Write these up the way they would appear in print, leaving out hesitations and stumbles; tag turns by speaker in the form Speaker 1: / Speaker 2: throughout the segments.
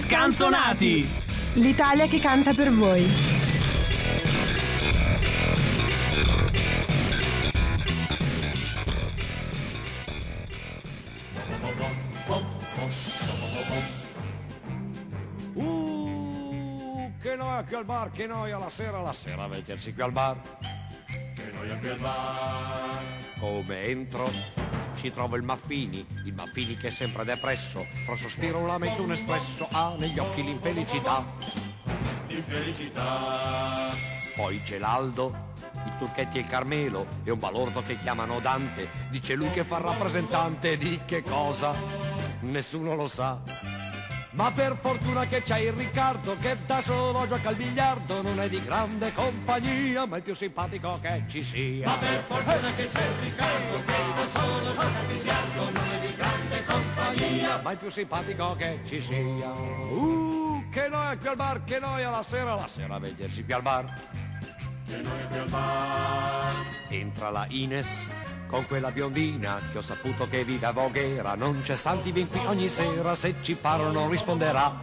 Speaker 1: Scanzonati!
Speaker 2: L'Italia che canta per voi.
Speaker 3: Che noia qui al bar, che noia la sera vedersi qui al bar. Che noia qui al bar. Come entro ci trovo il Maffini che è sempre depresso, fra sospiro un lamento un espresso, ha negli occhi l'infelicità. Poi c'è l'Aldo, i Turchetti e il Carmelo e un balordo che chiamano Dante, dice lui che fa il rappresentante di che cosa? Nessuno lo sa. Ma per fortuna che c'è il Riccardo che da solo gioca al biliardo, non è di grande compagnia, ma è il più simpatico che ci sia. Ma per fortuna che c'è il Riccardo che da solo gioca al biliardo, non è di grande compagnia, ma è il più simpatico che ci sia. Che noia qui al bar, che noia la sera vedersi qui al bar. Che noia qui al bar. Entra la Ines con quella biondina che ho saputo che vive a Voghera, non c'è Santi, vien qui ogni sera, se ci parlo non risponderà.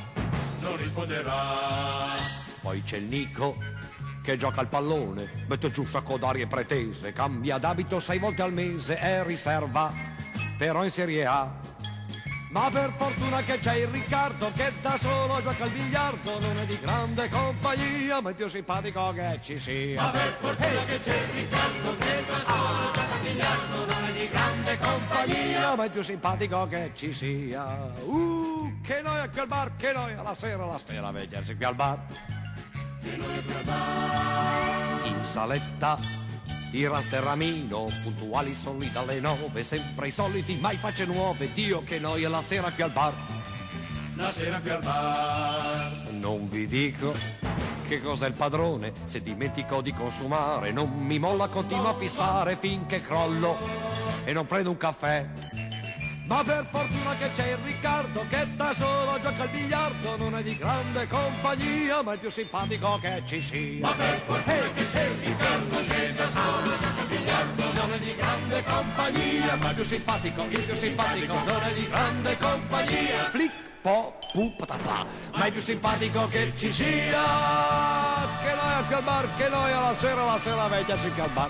Speaker 3: Poi c'è il Nico che gioca al pallone, mette giù un sacco d'arie pretese, cambia d'abito 6 volte al mese, è riserva però in Serie A. Ma per fortuna che c'è il Riccardo che da solo gioca al biliardo, non è di grande compagnia, ma è il più simpatico che ci sia. Ma per fortuna che c'è il Riccardo che da solo gioca al biliardo, non è di grande compagnia, ma è il più simpatico che ci sia. Che noia qui al bar, che noia la sera vedersi qui al bar. Che noia qui al bar. In saletta il Rasterramino, puntuali sono lì dalle 9, sempre i soliti, mai facce nuove, Dio che noia la sera qui al bar. La sera qui al bar. Non vi dico che cos'è il padrone, se dimentico di consumare, non mi molla, continua a fissare finché crollo e non prendo un caffè. Ma per fortuna che c'è il Riccardo che da solo gioca al biliardo, non è di grande compagnia, ma è il più simpatico che ci sia. Ma per fortuna che c'è il Riccardo che da solo gioca al biliardo, non è di grande compagnia, ma è il più simpatico, non è di grande compagnia. Flick, po, pu, patata, ma è il più simpatico che ci sia. Che noia qui al bar, che noia la sera vedersi qui al bar.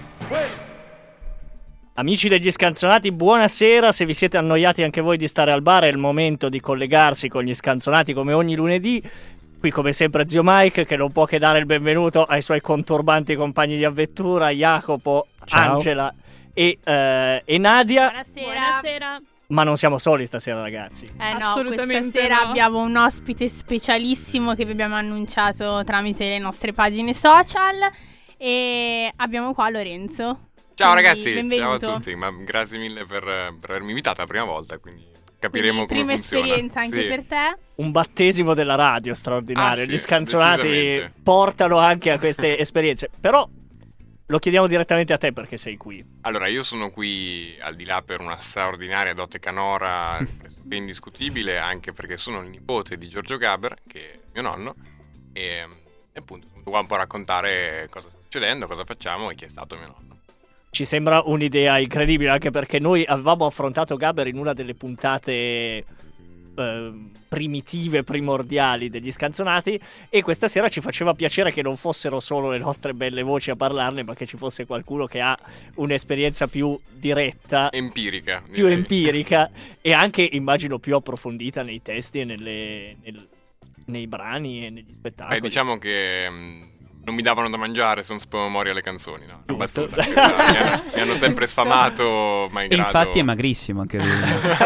Speaker 1: Amici degli Scanzonati, buonasera. Se vi siete annoiati anche voi di stare al bar, è il momento di collegarsi con gli Scanzonati come ogni lunedì. Qui come sempre zio Mike, che non può che dare il benvenuto ai suoi conturbanti compagni di avventura, Jacopo, ciao. Angela e Nadia.
Speaker 4: Buonasera.
Speaker 1: Ma non siamo soli stasera, ragazzi.
Speaker 4: No, questa sera abbiamo un ospite specialissimo che vi abbiamo annunciato tramite le nostre pagine social e abbiamo qua Lorenzo.
Speaker 5: Ciao ragazzi,
Speaker 4: benvenuto.
Speaker 5: Ciao a tutti, ma grazie mille per avermi invitato la prima volta, quindi capiremo come funziona.
Speaker 4: Prima esperienza anche per te.
Speaker 1: Un battesimo della radio straordinario,
Speaker 5: sì,
Speaker 1: gli Scanzonati portano anche a queste esperienze, però lo chiediamo direttamente a te perché sei qui.
Speaker 5: Allora, io sono qui al di là per una straordinaria dote canora ben indiscutibile, anche perché sono il nipote di Giorgio Gaber, che è mio nonno, e appunto sono qua un po' a raccontare cosa sta succedendo, cosa facciamo e chi è stato mio nonno.
Speaker 1: Ci sembra un'idea incredibile, anche perché noi avevamo affrontato Gaber in una delle puntate primitive, primordiali degli Scanzonati, e questa sera ci faceva piacere che non fossero solo le nostre belle voci a parlarne, ma che ci fosse qualcuno che ha un'esperienza più diretta,
Speaker 5: empirica,
Speaker 1: più empirica e anche, immagino, più approfondita nei testi e nei brani e negli spettacoli.
Speaker 5: Diciamo che non mi davano da mangiare, sono promemoria le canzoni, no?
Speaker 1: Giusto.
Speaker 5: Mi hanno sempre sfamato, ma in grado...
Speaker 6: infatti è magrissimo anche lui.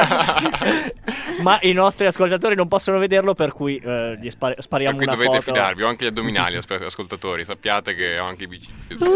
Speaker 1: Ma i nostri ascoltatori non possono vederlo, per cui gli spariamo
Speaker 5: per cui
Speaker 1: una
Speaker 5: dovete
Speaker 1: foto.
Speaker 5: fidarvi, ho anche gli addominali, ascoltatori, sappiate che ho anche i bicipiti.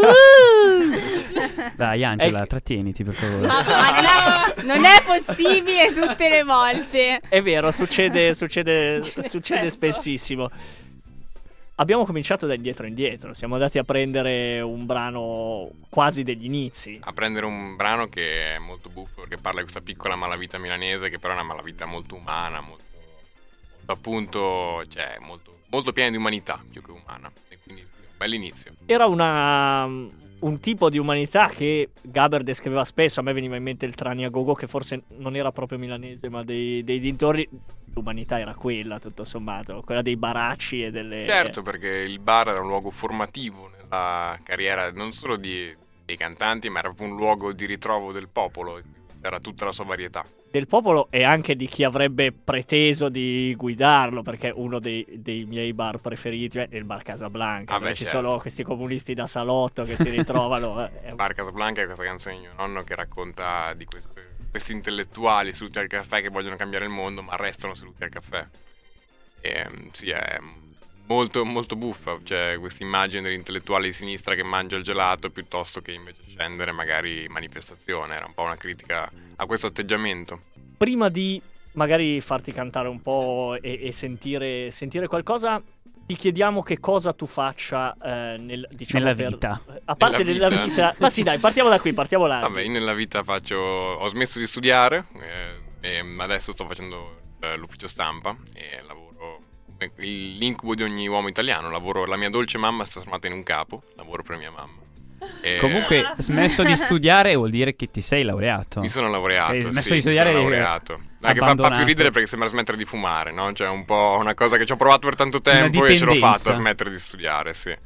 Speaker 6: Dai Angela, trattieniti per favore.
Speaker 4: Ma non è possibile tutte le volte.
Speaker 1: È vero, succede spessissimo. Abbiamo cominciato da indietro, siamo andati a prendere un brano quasi degli inizi.
Speaker 5: A prendere un brano che è molto buffo, perché parla di questa piccola malavita milanese, che però è una malavita molto umana, molto appunto, cioè molto piena di umanità più che umana. E quindi un bell'inizio.
Speaker 1: Era un tipo di umanità che Gaber descriveva spesso. A me veniva in mente il Trani a Gogo, che forse non era proprio milanese, ma dei dintorni. l'umanità era quella, tutto sommato, quella dei baracci e delle...
Speaker 5: Certo, perché il bar era un luogo formativo nella carriera non solo dei cantanti, ma era proprio un luogo di ritrovo del popolo, era tutta la sua varietà.
Speaker 1: Del popolo e anche di chi avrebbe preteso di guidarlo, perché uno dei miei bar preferiti è il bar Casablanca, dove ci sono questi comunisti da salotto che si ritrovano.
Speaker 5: Bar Casablanca è questa canzone di mio nonno che racconta di questi intellettuali seduti al caffè che vogliono cambiare il mondo ma restano seduti al caffè. E, sì, è molto molto buffa, cioè questa immagine dell'intellettuale di sinistra che mangia il gelato piuttosto che invece scendere magari in manifestazione. Era un po' una critica a questo atteggiamento.
Speaker 1: Prima di magari farti cantare un po' e sentire qualcosa, ti chiediamo che cosa tu faccia nella
Speaker 6: vita.
Speaker 1: A parte nella vita. Ma sì, dai, partiamo da qui, partiamo là.
Speaker 5: Vabbè, io nella vita ho smesso di studiare e adesso sto facendo l'ufficio stampa e lavoro l'incubo di ogni uomo italiano. La mia dolce mamma è trasformata in un capo, lavoro per mia mamma.
Speaker 6: Comunque, smesso di studiare vuol dire che ti sei laureato.
Speaker 5: Mi sono laureato.
Speaker 6: Smesso di studiare,
Speaker 5: mi sono laureato. Che fa più ridere perché sembra smettere di fumare, no? Cioè, un po' una cosa che ci ho provato per tanto tempo e ce l'ho fatta a smettere di studiare, sì.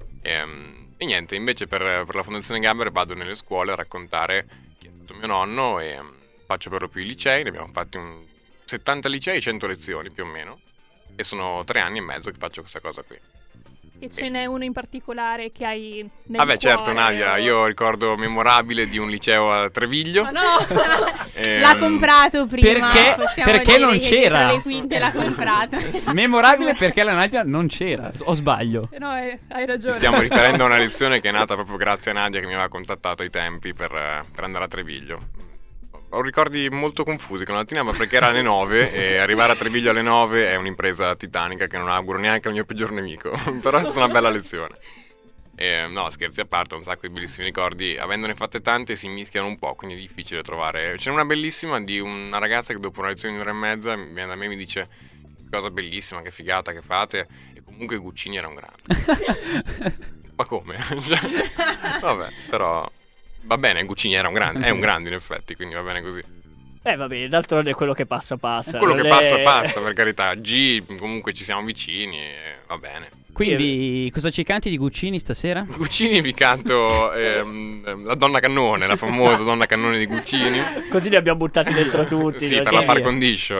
Speaker 5: E niente, invece per la Fondazione Gaber vado nelle scuole a raccontare chi è stato mio nonno e faccio per lo più i licei. Ne abbiamo fatti 70 licei e 100 lezioni più o meno. E sono 3 anni e mezzo che faccio questa cosa qui.
Speaker 7: E ce n'è uno in particolare che hai nel cuore?
Speaker 5: Certo, Nadia, io ricordo memorabile di un liceo a Treviglio.
Speaker 7: Ma no!
Speaker 4: L'ha comprato prima.
Speaker 6: Perché non c'era?
Speaker 4: Le quinte l'ha comprato.
Speaker 6: Memorabile perché la Nadia non c'era, o sbaglio?
Speaker 7: No, hai ragione.
Speaker 5: Stiamo riferendo a una lezione che è nata proprio grazie a Nadia che mi aveva contattato ai tempi per andare a Treviglio. Ho ricordi molto confusi con la mattina, ma perché era alle 9 e arrivare a Treviglio alle 9 è un'impresa titanica che non auguro neanche al mio peggior nemico. Però è stata una bella lezione. No, scherzi a parte, ho un sacco di bellissimi ricordi. Avendone fatte tante si mischiano un po', quindi è difficile trovare. C'è una bellissima di una ragazza che dopo una lezione di 1 ora e mezza viene da me e mi dice: cosa bellissima, che figata che fate. E comunque Guccini era un grande. Ma come? Vabbè, però va bene, Guccini è un grande in effetti, quindi va bene così.
Speaker 1: Vabbè, d'altronde è quello che passa.
Speaker 5: Quello che passa, per carità. G, comunque ci siamo vicini e va bene.
Speaker 6: Quindi cosa ci canti di Guccini stasera?
Speaker 5: Guccini vi canto la Donna Cannone, la famosa Donna Cannone di Guccini.
Speaker 1: Così li abbiamo buttati dentro tutti.
Speaker 5: Sì, per la par condicio.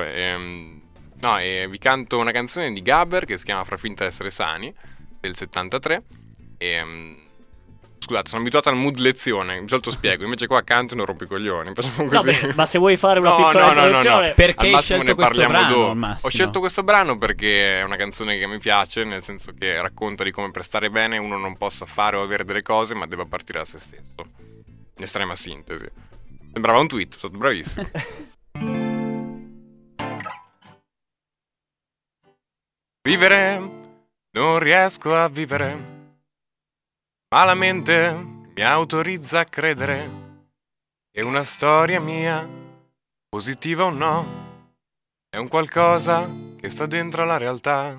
Speaker 5: E vi canto una canzone di Gaber che si chiama Fra finta d'essere sani, del 73. Scusate, sono abituato al mood lezione, di solito spiego, invece qua canto e non rompo i coglioni. Facciamo così.
Speaker 1: Vabbè, ma se vuoi fare una piccola introduzione,
Speaker 6: perché hai scelto questo brano?
Speaker 5: Ho scelto questo brano perché è una canzone che mi piace, nel senso che racconta di come per stare bene uno non possa fare o avere delle cose, ma debba partire da se stesso. In estrema sintesi. Sembrava un tweet, sono stato bravissimo. Vivere, non riesco a vivere, ma la mente mi autorizza a credere che una storia mia, positiva o no, è un qualcosa che sta dentro alla realtà.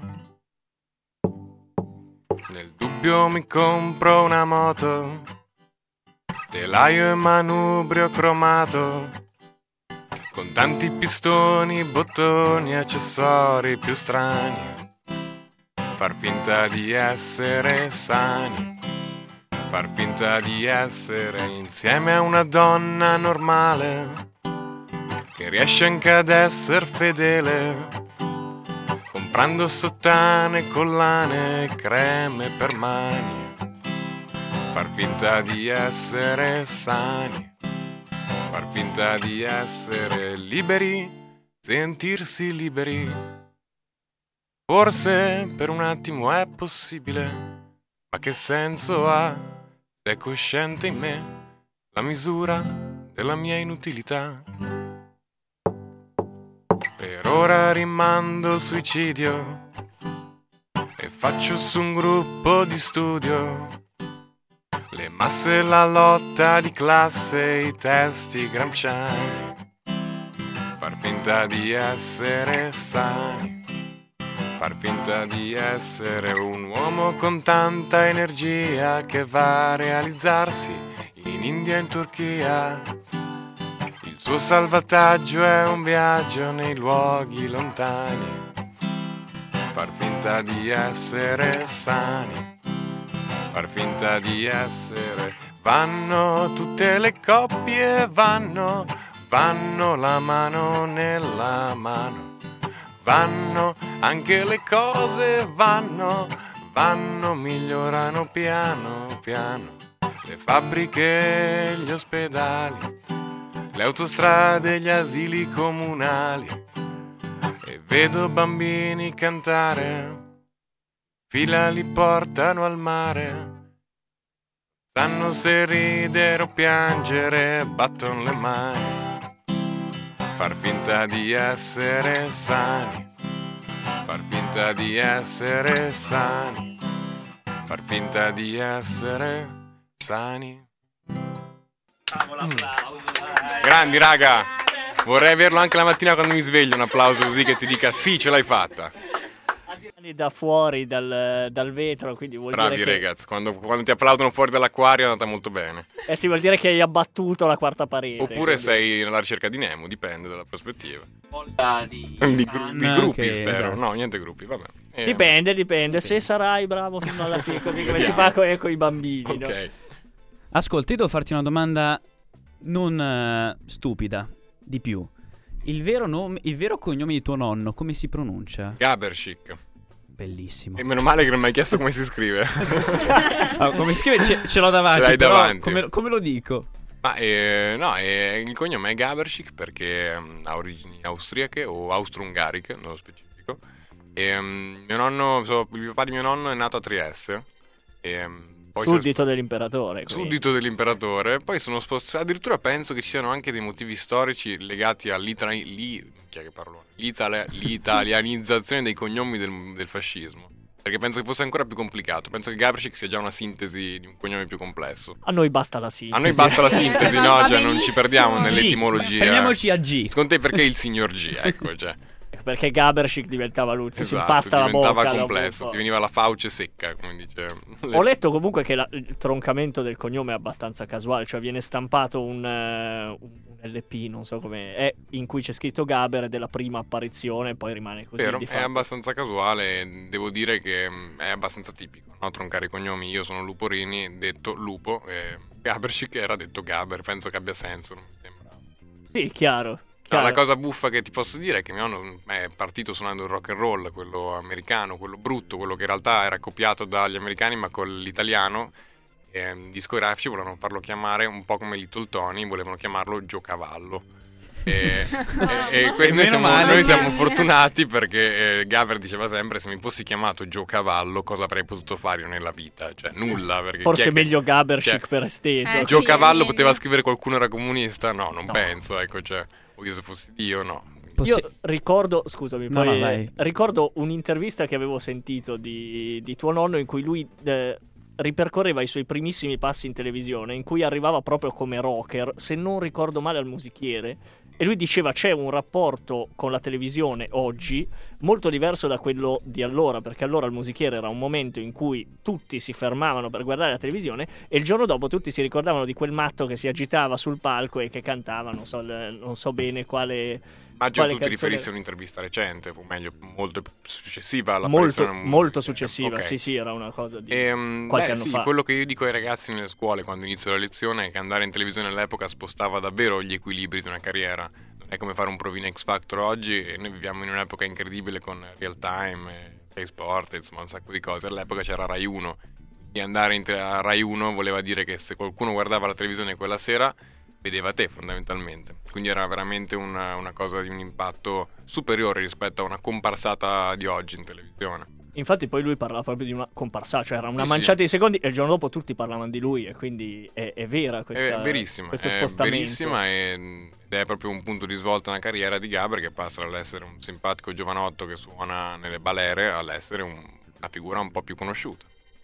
Speaker 5: Nel dubbio mi compro una moto, telaio e manubrio cromato, con tanti pistoni, bottoni e accessori più strani. Far finta di essere sani, far finta di essere insieme a una donna normale che riesce anche ad essere fedele, comprando sottane, collane e creme per mani. Far finta di essere sani, far finta di essere liberi, sentirsi liberi. Forse per un attimo è possibile, ma che senso ha se è cosciente in me la misura della mia inutilità? Per ora rimando il suicidio e faccio su un gruppo di studio le masse, la lotta di classe, i testi gramsciani. Far finta di essere sani, far finta di essere un uomo con tanta energia che va a realizzarsi in India e in Turchia. Il suo salvataggio è un viaggio nei luoghi lontani. Far finta di essere sani, far finta di essere. Vanno tutte le coppie, vanno la mano nella mano. Vanno anche le cose, vanno, migliorano piano piano. Le fabbriche, gli ospedali, le autostrade, gli asili comunali. E vedo bambini cantare, fila li portano al mare. Sanno se ridere o piangere, battono le mani. Far finta di essere sani, far finta di essere sani, far finta di essere sani. Grandi, raga! Vorrei averlo anche la mattina quando mi sveglio, un applauso così che ti dica sì, ce l'hai fatta.
Speaker 1: Da fuori dal vetro, quindi vuol
Speaker 5: Bravi,
Speaker 1: dire che...
Speaker 5: ragazzi, quando ti applaudono fuori dall'acquario è andata molto bene.
Speaker 1: sì, vuol dire che hai abbattuto la quarta parete.
Speaker 5: Oppure
Speaker 1: quindi...
Speaker 5: sei alla ricerca di Nemo, dipende dalla prospettiva.
Speaker 6: Di
Speaker 5: Gruppi,
Speaker 6: che,
Speaker 5: spero.
Speaker 6: esatto.
Speaker 5: No, niente gruppi, vabbè.
Speaker 1: Dipende. Se sarai bravo fino alla fine, così come si fa con i bambini,
Speaker 5: Ok.
Speaker 1: no?
Speaker 6: Ascolta, io devo farti una domanda non stupida, di più. Il vero cognome di tuo nonno, come si pronuncia?
Speaker 5: Gabershik.
Speaker 6: Bellissimo.
Speaker 5: E meno male che non mi hai chiesto come si scrive.
Speaker 6: Come si scrive? Ce l'ho davanti.
Speaker 5: Ce l'hai
Speaker 6: però
Speaker 5: davanti.
Speaker 6: Come lo dico?
Speaker 5: Ma no, il cognome è Gabershik perché ha origini austriache o austro-ungariche, nello specifico. E mio nonno, il papà di mio nonno è nato a Trieste. Poi
Speaker 1: Suddito dell'imperatore. quindi.
Speaker 5: Suddito dell'imperatore. Poi sono spostato. Addirittura penso che ci siano anche dei motivi storici legati all'italianizzazione dei cognomi del fascismo. Perché penso che fosse ancora più complicato. Penso che Gabershik sia già una sintesi di un cognome più complesso.
Speaker 1: A noi basta la sintesi.
Speaker 5: A noi basta la sintesi, no?
Speaker 4: Va
Speaker 5: Cioè, non ci
Speaker 4: benissimo.
Speaker 5: perdiamo
Speaker 6: G.
Speaker 5: nell'etimologia.
Speaker 6: Fermiamoci a G.
Speaker 5: Secondo te perché il signor G? Ecco, cioè.
Speaker 1: Perché Gabershik diventava lui, si
Speaker 5: Esatto,
Speaker 1: impasta la bocca.
Speaker 5: diventava
Speaker 1: dopo
Speaker 5: complesso,
Speaker 1: un po'.
Speaker 5: ti veniva la fauce secca, come dice.
Speaker 1: Ho letto comunque che il troncamento del cognome è abbastanza casuale, cioè viene stampato un LP, non so come è, in cui c'è scritto Gaber della prima apparizione e poi rimane così.
Speaker 5: Vero,
Speaker 1: di
Speaker 5: è
Speaker 1: fatto.
Speaker 5: abbastanza casuale, devo dire che è abbastanza tipico, no? Troncare i cognomi. Io sono Luporini, detto Lupo, e Gabershik era detto Gaber, penso che abbia senso, non mi sembra.
Speaker 1: Sì, chiaro.
Speaker 5: No, la cosa buffa che ti posso dire è che mio nonno è partito suonando il rock and roll, quello americano, quello brutto, quello che in realtà era copiato dagli americani ma con l'italiano. Discografici volevano farlo chiamare un po' come Little Tony, volevano chiamarlo Giocavallo. E noi siamo fortunati perché Gaber diceva sempre: se mi fossi chiamato Giocavallo cosa avrei potuto fare io nella vita? Cioè nulla, perché
Speaker 1: Forse
Speaker 5: chi è che-
Speaker 1: meglio Gabershik
Speaker 5: cioè,
Speaker 1: per esteso.
Speaker 4: sì,
Speaker 5: Giocavallo
Speaker 4: meglio.
Speaker 5: poteva scrivere qualcuno era comunista? No, non
Speaker 1: No.
Speaker 5: penso, ecco, cioè, o io se fossi Dio, no.
Speaker 1: Io ricordo, scusami,
Speaker 6: No,
Speaker 1: poi
Speaker 6: no, vai.
Speaker 1: ricordo un'intervista che avevo sentito di tuo nonno in cui lui ripercorreva i suoi primissimi passi in televisione, in cui arrivava proprio come rocker, se non ricordo male al musichiere, e lui diceva c'è un rapporto con la televisione oggi molto diverso da quello di allora, perché allora il musichiere era un momento in cui tutti si fermavano per guardare la televisione e il giorno dopo tutti si ricordavano di quel matto che si agitava sul palco e che cantava, non so bene quale...
Speaker 5: Immagino
Speaker 1: quale
Speaker 5: tu ti
Speaker 1: canzone-
Speaker 5: riferissi a un'intervista recente, o meglio, molto successiva all'apparizione.
Speaker 1: molto successiva,
Speaker 5: Ok.
Speaker 1: sì, era una cosa di
Speaker 5: Beh,
Speaker 1: qualche anno
Speaker 5: sì,
Speaker 1: fa.
Speaker 5: quello che io dico ai ragazzi nelle scuole quando inizio la lezione è che andare in televisione all'epoca spostava davvero gli equilibri di una carriera. Non è come fare un provino X Factor oggi, e noi viviamo in un'epoca incredibile con Real Time, Sky Sport, insomma un sacco di cose. All'epoca c'era Rai 1 e andare a Rai 1 voleva dire che se qualcuno guardava la televisione quella sera vedeva te fondamentalmente, quindi era veramente una cosa di un impatto superiore rispetto a una comparsata di oggi in televisione.
Speaker 1: Infatti poi lui parlava proprio di una comparsata, cioè era una
Speaker 5: Sì,
Speaker 1: manciata di secondi e il giorno dopo tutti parlavano di lui e quindi è vera questa,
Speaker 5: È verissima,
Speaker 1: questo
Speaker 5: è
Speaker 1: spostamento.
Speaker 5: verissima ed è proprio un punto di svolta nella carriera di Gaber, che passa dall'essere un simpatico giovanotto che suona nelle balere all'essere una figura un po' più conosciuta.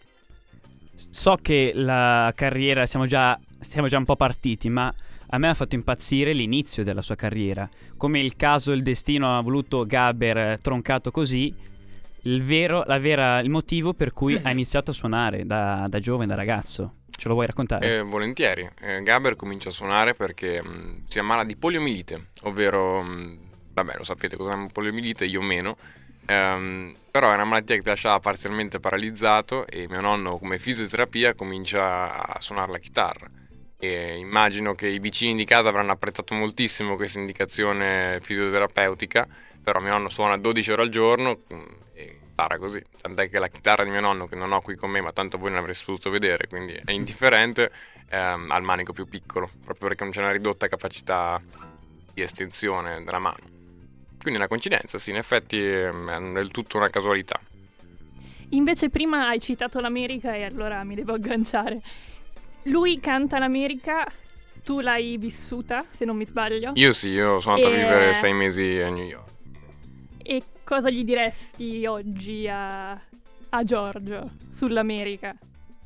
Speaker 6: So che la carriera siamo già un po' partiti, ma a me ha fatto impazzire l'inizio della sua carriera. Come il caso e il destino ha voluto Gaber troncato così, il motivo per cui ha iniziato a suonare da giovane, da ragazzo. Ce lo vuoi raccontare?
Speaker 5: Volentieri. Gaber comincia a suonare perché si ammala di poliomielite, ovvero, vabbè, lo sapete cos'è una poliomielite, io meno, però è una malattia che ti lasciava parzialmente paralizzato e mio nonno come fisioterapia comincia a suonare la chitarra. E immagino che i vicini di casa avranno apprezzato moltissimo questa indicazione fisioterapeutica, però mio nonno suona 12 ore al giorno e impara così, tant'è che la chitarra di mio nonno, che non ho qui con me ma tanto voi non avreste potuto vedere, quindi è indifferente, ha il manico più piccolo, proprio perché non c'è una ridotta capacità di estensione della mano. Quindi è una coincidenza, sì, in effetti è del tutto una casualità.
Speaker 7: Invece prima hai citato l'America e allora mi devo agganciare. Lui canta l'America, tu l'hai vissuta, se non mi sbaglio.
Speaker 5: Io sono andato a vivere 6 mesi a New York.
Speaker 7: E cosa gli diresti oggi a Giorgio sull'America?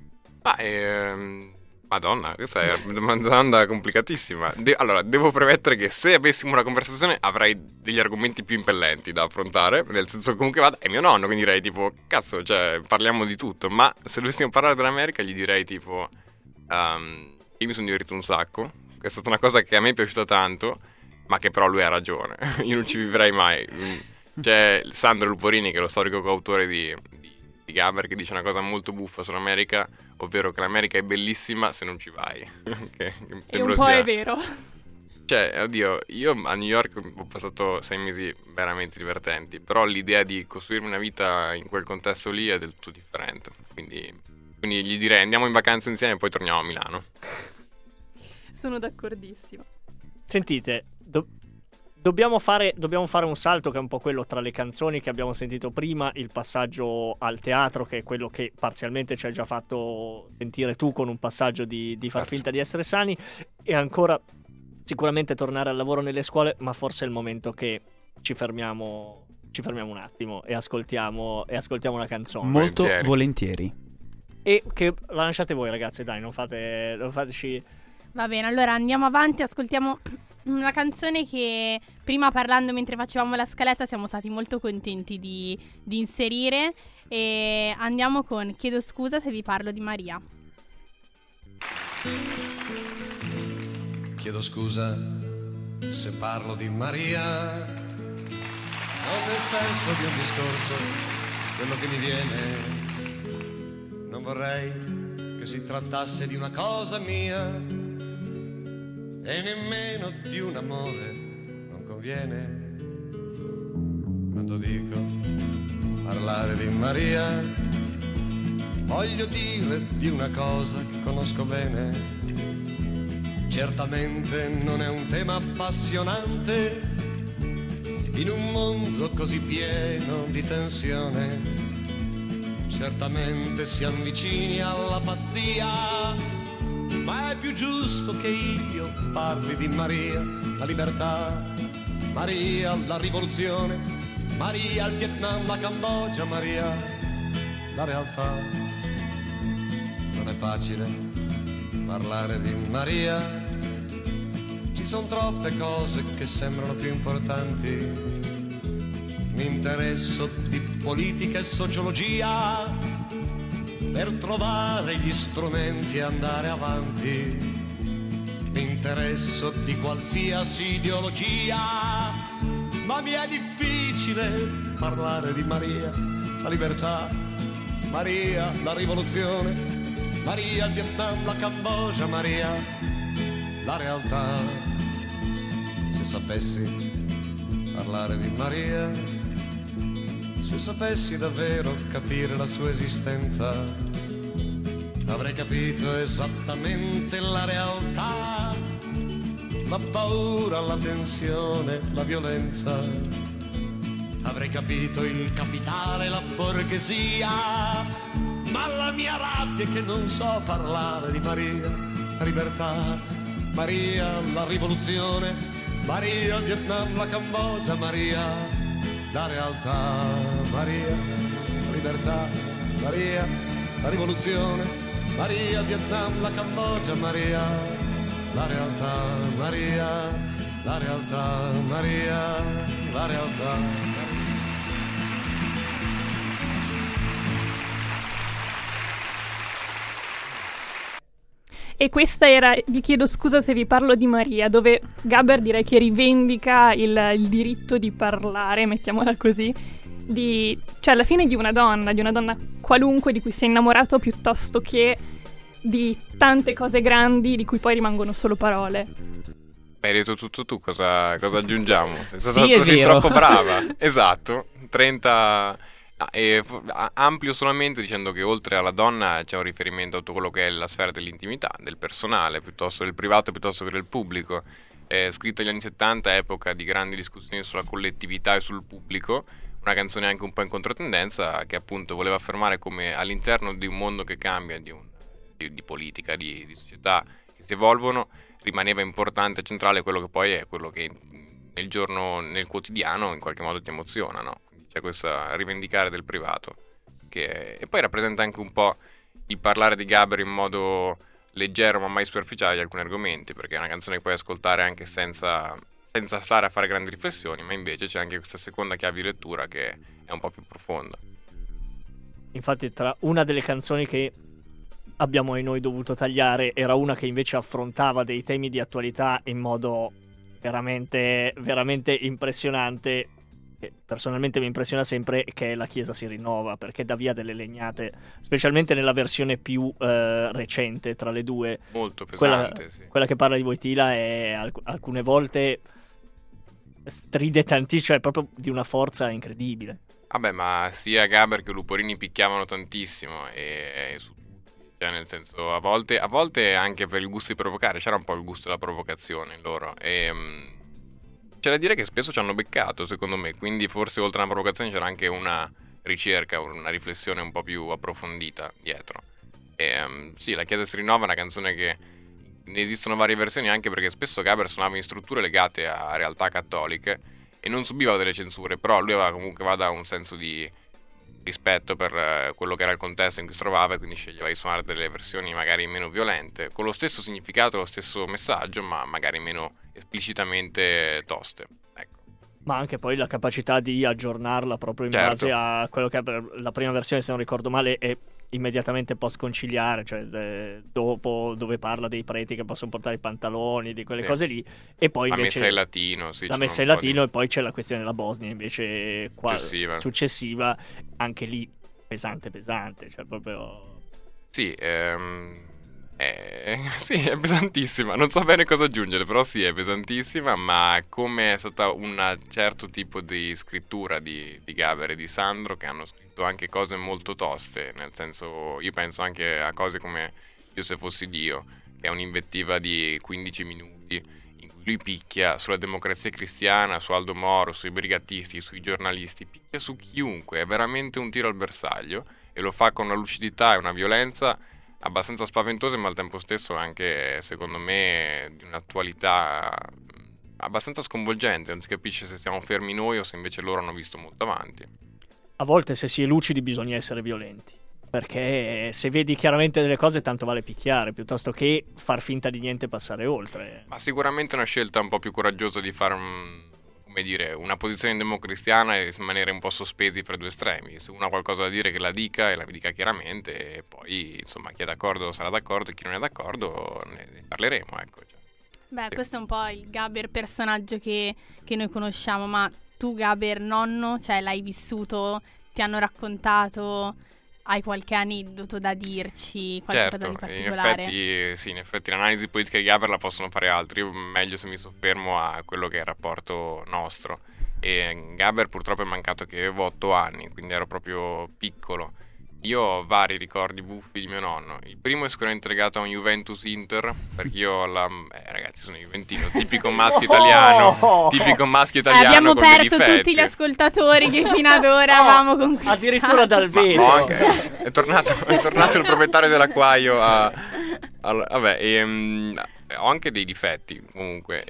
Speaker 5: Madonna, questa è una domanda complicatissima. Allora, devo premettere che se avessimo una conversazione avrei degli argomenti più impellenti da affrontare, nel senso che comunque è mio nonno, quindi direi tipo, cazzo, cioè, parliamo di tutto. Ma se dovessimo parlare dell'America gli direi tipo, io mi sono divertito un sacco, che è stata una cosa che a me è piaciuta tanto, ma che però lui ha ragione, io non ci vivrei mai. C'è Sandro Luporini, che è lo storico coautore di Gaber, che dice una cosa molto buffa sull'America, ovvero che l'America è bellissima se non ci vai.
Speaker 7: E un po' è vero.
Speaker 5: Cioè, oddio, io a New York ho passato 6 mesi veramente divertenti, però l'idea di costruirmi una vita in quel contesto lì è del tutto differente. Quindi gli direi andiamo in vacanza insieme e poi torniamo a Milano.
Speaker 7: Sono d'accordissimo.
Speaker 1: Sentite, dobbiamo fare un salto, che è un po' quello tra le canzoni che abbiamo sentito prima, il passaggio al teatro, che è quello che parzialmente ci hai già fatto sentire tu con un passaggio di far finta di essere sani, e ancora sicuramente tornare al lavoro nelle scuole, ma forse è il momento che ci fermiamo un attimo e ascoltiamo una canzone.
Speaker 6: Molto volentieri.
Speaker 1: E che la lasciate voi, ragazzi, dai, non fateci...
Speaker 4: Va bene, allora andiamo avanti, ascoltiamo una canzone che prima, parlando mentre facevamo la scaletta, siamo stati molto contenti di inserire, e andiamo con Chiedo scusa se vi parlo di Maria.
Speaker 8: Chiedo scusa se parlo di Maria, non nel senso di un discorso, quello che mi viene. Non vorrei che si trattasse di una cosa mia, e nemmeno di un amore, non conviene. Quando dico parlare di Maria, voglio dire di una cosa che conosco bene. Certamente non è un tema appassionante in un mondo così pieno di tensione. Certamente si avvicini alla pazzia, ma è più giusto che io parli di Maria, la libertà, Maria, la rivoluzione, Maria, il Vietnam, la Cambogia, Maria, la realtà. Non è facile parlare di Maria, ci sono troppe cose che sembrano più importanti. Mi interesso di politica e sociologia per trovare gli strumenti e andare avanti. Mi interesso di qualsiasi ideologia, ma mi è difficile parlare di Maria, la libertà, Maria, la rivoluzione, Maria, il Vietnam, la Cambogia, Maria, la realtà. Se sapessi parlare di Maria, se sapessi davvero capire la sua esistenza, avrei capito esattamente la realtà, la paura, la tensione, la violenza. Avrei capito il capitale, la borghesia, ma la mia rabbia è che non so parlare di Maria, la libertà, Maria, la rivoluzione, Maria, il Vietnam, la Cambogia, Maria, la realtà, Maria, la libertà, Maria, la rivoluzione, Maria, il Vietnam, la Cambogia, Maria, la realtà, Maria, la realtà, Maria, la realtà.
Speaker 7: E questa era, vi chiedo scusa se vi parlo di Maria, dove Gaber direi che rivendica il diritto di parlare, mettiamola così, cioè alla fine di una donna qualunque di cui sei innamorato, piuttosto che di tante cose grandi di cui poi rimangono solo parole.
Speaker 5: Hai detto tutto tu, cosa aggiungiamo? Sei stata
Speaker 6: Sì, è vero.
Speaker 5: troppo brava. Esatto, 30... amplio solamente dicendo che oltre alla donna c'è un riferimento a tutto quello che è la sfera dell'intimità, del personale, piuttosto del privato, piuttosto che del pubblico. Scritta negli anni 70, epoca di grandi discussioni sulla collettività e sul pubblico, una canzone anche un po' in controtendenza, che appunto voleva affermare come all'interno di un mondo che cambia, di politica, di società che si evolvono, rimaneva importante e centrale quello che poi è quello che nel quotidiano in qualche modo ti emoziona, no? C'è questa rivendicare del privato e poi rappresenta anche un po' il parlare di Gaber in modo leggero ma mai superficiale di alcuni argomenti, perché è una canzone che puoi ascoltare anche senza stare a fare grandi riflessioni, ma invece c'è anche questa seconda chiave di lettura che è un po' più profonda.
Speaker 1: Infatti tra una delle canzoni che abbiamo noi dovuto tagliare era una che invece affrontava dei temi di attualità in modo veramente, veramente impressionante. Personalmente mi impressiona sempre che la Chiesa si rinnova, perché dà via delle legnate, specialmente nella versione più recente tra le due.
Speaker 5: Molto pesante, sì.
Speaker 1: Quella che parla di Wojtyla è alcune volte stride tantissimo, cioè proprio di una forza incredibile.
Speaker 5: Vabbè, ma sia Gaber che Luporini picchiavano tantissimo e su tutti, cioè nel senso a volte anche per il gusto di provocare, c'era un po' il gusto della provocazione in loro e c'è da dire che spesso ci hanno beccato, secondo me, quindi forse oltre alla provocazione c'era anche una ricerca, una riflessione un po' più approfondita dietro. Sì, La Chiesa si rinnova è una canzone che ne esistono varie versioni, anche perché spesso Gaber suonava in strutture legate a realtà cattoliche e non subiva delle censure, però lui aveva comunque un senso di rispetto per quello che era il contesto in cui si trovava e quindi sceglieva di suonare delle versioni magari meno violente, con lo stesso significato, lo stesso messaggio, ma magari meno esplicitamente toste, ecco.
Speaker 1: Ma anche poi la capacità di aggiornarla proprio in
Speaker 5: Certo.
Speaker 1: base a quello che la prima versione, se non ricordo male, è immediatamente post-conciliare, cioè dopo, dove parla dei preti che possono portare i pantaloni, di quelle
Speaker 5: Sì.
Speaker 1: cose lì, e poi
Speaker 5: La
Speaker 1: invece
Speaker 5: messa in latino, sì,
Speaker 1: la
Speaker 5: ci
Speaker 1: messa
Speaker 5: sono
Speaker 1: in
Speaker 5: un po'
Speaker 1: latino, e poi c'è la questione della Bosnia invece successiva, anche lì pesante, cioè proprio
Speaker 5: Sì, sì, è pesantissima, non so bene cosa aggiungere, però sì, è pesantissima, ma come è stata un certo tipo di scrittura di Gaber e di Sandro, che hanno scritto anche cose molto toste, nel senso, io penso anche a cose come Io se fossi Dio, che è un'invettiva di 15 minuti, in cui lui picchia sulla democrazia cristiana, su Aldo Moro, sui brigattisti, sui giornalisti, picchia su chiunque, è veramente un tiro al bersaglio, e lo fa con una lucidità e una violenza abbastanza spaventose, ma al tempo stesso anche, secondo me, di un'attualità abbastanza sconvolgente. Non si capisce se siamo fermi noi o se invece loro hanno visto molto avanti.
Speaker 1: a volte se si è lucidi bisogna essere violenti, perché se vedi chiaramente delle cose tanto vale picchiare piuttosto che far finta di niente e passare oltre.
Speaker 5: Ma sicuramente è una scelta un po' più coraggiosa di fare una posizione democristiana e rimanere un po' sospesi fra due estremi. Se uno ha qualcosa da dire, che la dica, e la dica chiaramente, e poi insomma chi è d'accordo sarà d'accordo e chi non è d'accordo ne parleremo, ecco.
Speaker 4: Beh,
Speaker 5: Sì.
Speaker 4: questo è un po' il Gaber personaggio che noi conosciamo, ma tu Gaber nonno, cioè l'hai vissuto, ti hanno raccontato, hai qualche aneddoto da dirci, qualcosa
Speaker 5: Certo,
Speaker 4: di particolare?
Speaker 5: in effetti l'analisi politica di Gaber la possono fare altri, io meglio se mi soffermo a quello che è il rapporto nostro. E Gaber purtroppo è mancato che avevo 8 anni, quindi ero proprio piccolo. Io ho vari ricordi buffi di mio nonno. Il primo è sicuramente legato a un Juventus Inter, perché io ragazzi, sono juventino, tipico maschio italiano,
Speaker 4: Abbiamo
Speaker 5: con dei
Speaker 4: perso
Speaker 5: difetti.
Speaker 4: tutti gli ascoltatori che fino ad ora avevamo conquistato.
Speaker 1: Addirittura dal
Speaker 5: Ma
Speaker 1: vetro.
Speaker 5: è tornato il proprietario dell'acquaio ho anche dei difetti comunque.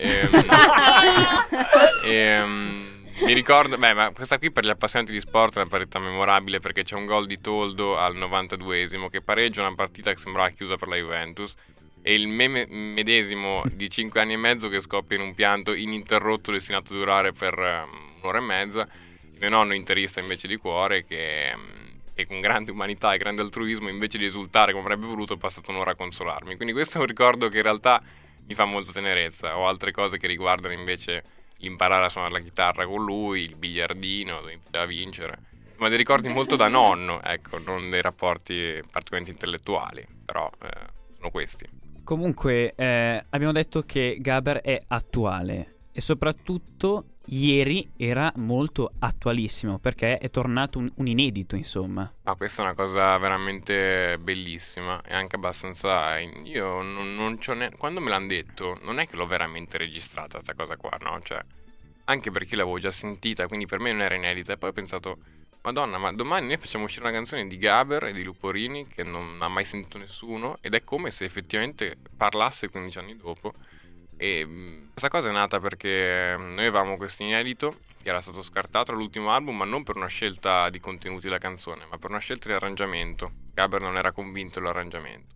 Speaker 5: Mi ricordo, ma questa qui per gli appassionati di sport è una partita memorabile, perché c'è un gol di Toldo al 92esimo che pareggia una partita che sembrava chiusa per la Juventus, e il meme medesimo di 5 anni e mezzo che scoppia in un pianto ininterrotto destinato a durare per un'ora e mezza. Il mio nonno interista invece di cuore, che e con grande umanità e grande altruismo, invece di esultare come avrebbe voluto, è passato un'ora a consolarmi. Quindi questo è un ricordo che in realtà mi fa molta tenerezza. Ho altre cose che riguardano invece l'imparare a suonare la chitarra con lui, il biliardino dove mi poteva vincere, ma dei ricordi molto da nonno, ecco, non dei rapporti particolarmente intellettuali, però sono questi.
Speaker 6: Comunque abbiamo detto che Gaber è attuale e soprattutto ieri era molto attualissimo perché è tornato un inedito, insomma.
Speaker 5: Ma questa è una cosa veramente bellissima e anche abbastanza... Io non c'ho quando me l'hanno detto non è che l'ho veramente registrata questa cosa qua, no? Cioè, anche perché l'avevo già sentita, quindi per me non era inedita. E poi ho pensato, Madonna, ma domani noi facciamo uscire una canzone di Gaber e di Luporini che non ha mai sentito nessuno, ed è come se effettivamente parlasse 15 anni dopo. E questa cosa è nata perché noi avevamo questo inedito che era stato scartato all'ultimo album, ma non per una scelta di contenuti della canzone, ma per una scelta di arrangiamento. Gaber non era convinto dell'arrangiamento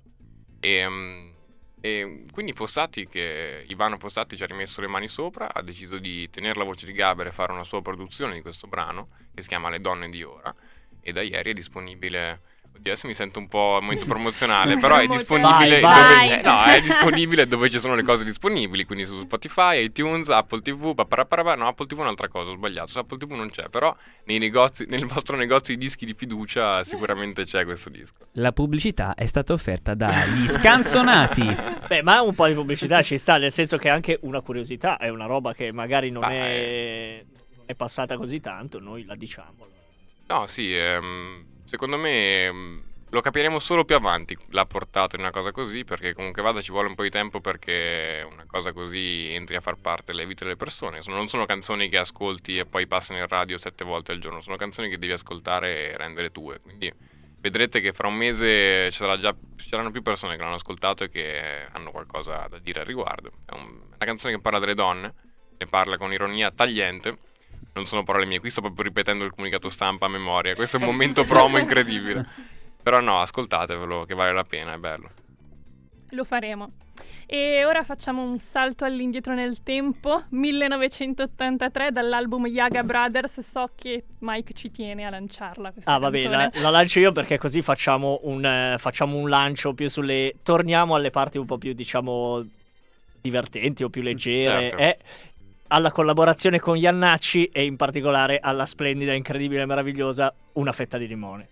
Speaker 5: e quindi Ivano Fossati ci ha rimesso le mani sopra, ha deciso di tenere la voce di Gaber e fare una sua produzione di questo brano che si chiama Le donne di ora, e da ieri è disponibile. Adesso mi sento un po' al momento promozionale, però è disponibile
Speaker 4: Vai.
Speaker 5: è disponibile dove ci sono le cose disponibili, quindi su Spotify, iTunes, Apple TV, no, Apple TV è un'altra cosa, ho sbagliato, su Apple TV non c'è, però nel vostro negozio di dischi di fiducia sicuramente c'è questo disco.
Speaker 6: La pubblicità è stata offerta dagli Scanzonati.
Speaker 1: Beh, ma un po' di pubblicità ci sta, nel senso che è anche una curiosità, è una roba che magari non è passata così tanto, noi la diciamo.
Speaker 5: No, sì, secondo me lo capiremo solo più avanti la portata di una cosa così, perché comunque ci vuole un po' di tempo perché una cosa così entri a far parte delle vite delle persone. Non sono canzoni che ascolti e poi passano in radio 7 volte al giorno, sono canzoni che devi ascoltare e rendere tue, quindi vedrete che fra un mese ci saranno più persone che l'hanno ascoltato e che hanno qualcosa da dire al riguardo. È una canzone che parla delle donne, ne parla con ironia tagliente. Non sono parole mie, qui sto proprio ripetendo il comunicato stampa a memoria. Questo è un momento promo incredibile. Però no, ascoltatevelo, che vale la pena, è bello.
Speaker 7: Lo faremo. E ora facciamo un salto all'indietro nel tempo. 1983 dall'album Yaga Brothers. So che Mike ci tiene a lanciarla questa canzone.
Speaker 1: Vabbè, la lancio io perché così facciamo un lancio più sulle... Torniamo alle parti un po' più, diciamo, divertenti o più leggere.
Speaker 5: Certo.
Speaker 1: Alla collaborazione con Iannacci e in particolare alla splendida, incredibile e meravigliosa Una fetta di limone.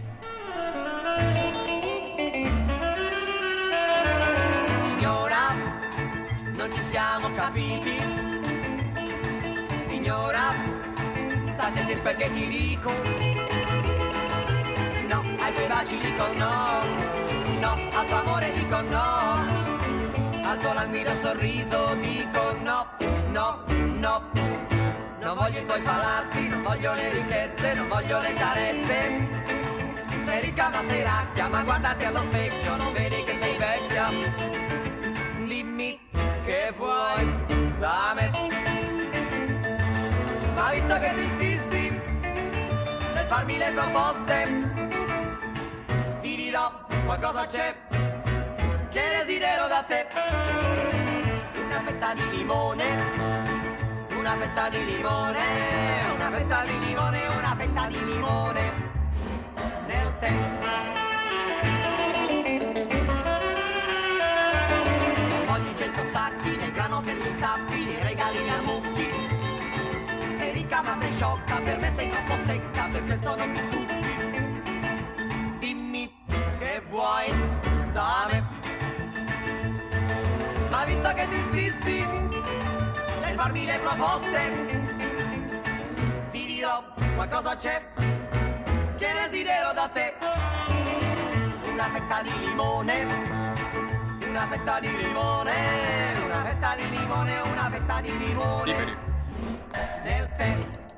Speaker 9: Signora, non ci siamo capiti. Signora, sta a sentire perché ti dico. No, ai tuoi baci dico no. No, al tuo amore dico no. Al tuo languido sorriso dico no, no, no. Non voglio i tuoi palazzi, non voglio le ricchezze, non voglio le carezze. Sei ricca ma sei racchia, ma guardati allo specchio, non vedi che sei vecchia. Dimmi che vuoi da me. Ma visto che tu insisti nel farmi le proposte, ti dirò qualcosa c'è che desidero da te. Una fetta di limone, una fetta di limone, una fetta di limone, una fetta di limone nel tè. Voglio 100 sacchi nel grano per gli tappi, nei regali a mucchi. Sei ricca ma sei sciocca, per me sei troppo secca, per questo non mi tutti. Dimmi che vuoi da me. Ma visto che tu insisti nel farmi le proposte, ti dirò qualcosa c'è che desidero da te. Una fetta di limone, una fetta di limone, una fetta di limone, una fetta di limone
Speaker 5: Liberi.
Speaker 9: nel tè.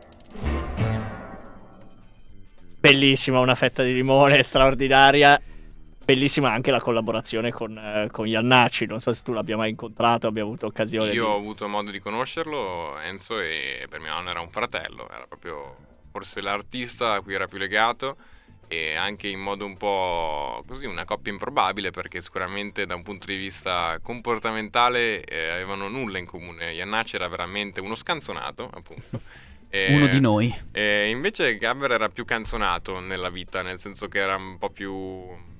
Speaker 1: Bellissima Una fetta di limone, straordinaria. Bellissima anche la collaborazione con Iannacci, non so se tu l'abbia mai incontrato, abbia avuto occasione.
Speaker 5: Io ho avuto modo di conoscerlo, Enzo, e per mio nonno era un fratello, era proprio forse l'artista a cui era più legato, e anche in modo un po' così, una coppia improbabile, perché sicuramente da un punto di vista comportamentale avevano nulla in comune. Iannacci era veramente uno scanzonato, appunto,
Speaker 6: Uno di noi.
Speaker 5: Invece Gabber era più canzonato nella vita, nel senso che era un po' più...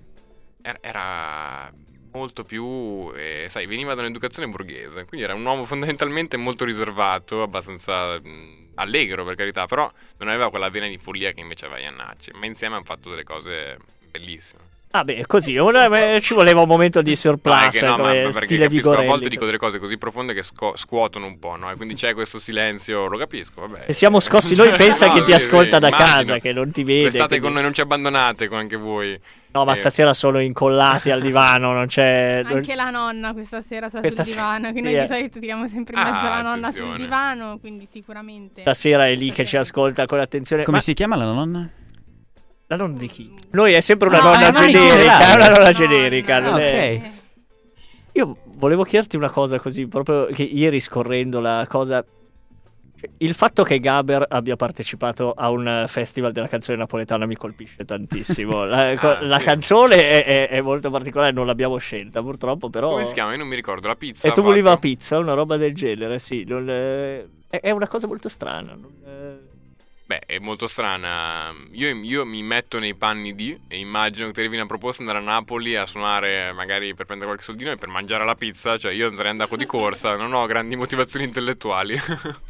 Speaker 5: Era molto più... sai, veniva da un'educazione borghese, quindi era un uomo fondamentalmente molto riservato, abbastanza allegro per carità, però non aveva quella vena di follia che invece aveva Jannacci, ma insieme hanno fatto delle cose bellissime.
Speaker 1: Ah beh, così, ci voleva un momento di surplus,
Speaker 5: no,
Speaker 1: come
Speaker 5: ma perché
Speaker 1: stile
Speaker 5: capisco,
Speaker 1: Vigorelli.
Speaker 5: a volte dico delle cose così profonde che scuotono un po', no? E quindi c'è questo silenzio, lo capisco, vabbè.
Speaker 1: Se siamo scossi noi, pensa
Speaker 5: No,
Speaker 1: che ti ascolta da
Speaker 5: immagino.
Speaker 1: casa, che non ti vede.
Speaker 5: State con noi, non ci abbandonate con anche voi.
Speaker 1: No, ma stasera sono incollati al divano, non c'è...
Speaker 4: Anche la nonna questa sera sta
Speaker 1: Questa
Speaker 4: sul divano, che
Speaker 1: sì,
Speaker 4: noi di solito tiriamo sempre in mezzo la nonna
Speaker 5: attenzione.
Speaker 4: sul divano, quindi sicuramente...
Speaker 1: Stasera è lì che ci ascolta con attenzione.
Speaker 6: Come
Speaker 1: Ma
Speaker 6: si chiama la nonna?
Speaker 1: la nonna di chi? Noi è sempre una
Speaker 4: No,
Speaker 1: nonna
Speaker 4: è una
Speaker 1: generica,
Speaker 6: nonna.
Speaker 1: è una nonna
Speaker 4: Nonna.
Speaker 1: generica. non
Speaker 6: Ah,
Speaker 1: è-
Speaker 6: ok.
Speaker 1: Io volevo chiederti una cosa così, proprio che ieri scorrendo la cosa... Il fatto che Gaber abbia partecipato a un festival della canzone napoletana mi colpisce tantissimo. La
Speaker 5: sì.
Speaker 1: canzone è molto particolare, non l'abbiamo scelta purtroppo, però...
Speaker 5: Come si chiama? Io non mi ricordo, la pizza.
Speaker 1: E tu
Speaker 5: ha
Speaker 1: volevi la
Speaker 5: fatto?
Speaker 1: pizza, una roba del genere, sì. È una cosa molto strana.
Speaker 5: Beh, è molto strana. Io mi metto nei panni di e immagino che ti arrivi una proposta di andare a Napoli a suonare magari per prendere qualche soldino e per mangiare la pizza. Cioè io andrei andato di corsa, non ho grandi motivazioni intellettuali.